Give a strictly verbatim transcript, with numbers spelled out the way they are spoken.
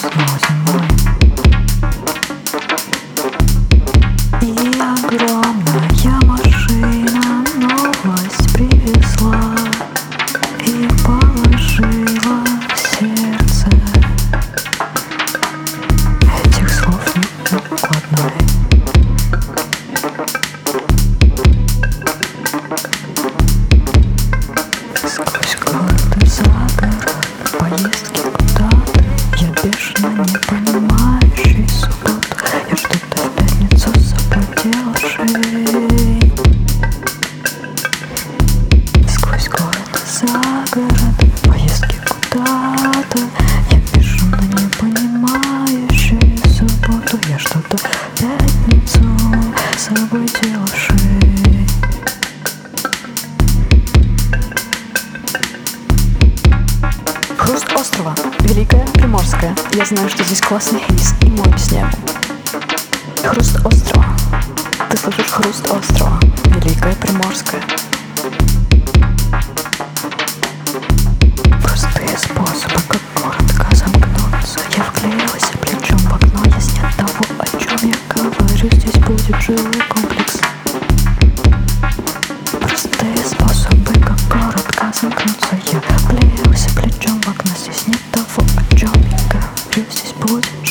снова зимой. И огромная машина новость привезла и положила в сердце. Этих слов нет накладной. Сквозь город и за город, поездки куда-то, я бешено не понимающий субботу. Я что-то в пятницу с собой делавший. Сквозь город и за город, поездки куда-то, я бешено не понимающий субботу. Я что-то в пятницу с собой делавший. Хруст острова, Великая Приморская. Я знаю, что здесь классный хейс и море с неба. Хруст острова. Ты слышишь хруст острова, Великая Приморская. Простые способы, как коротко замкнуться. Я вклеилась плечом в окно. Если нет того, о чем я говорю, здесь будет жилой комплекс. Простые способы, как коротко замкнуться. Я вклеилась плечом в окно. Здесь нет того, о чем я говорю, здесь будет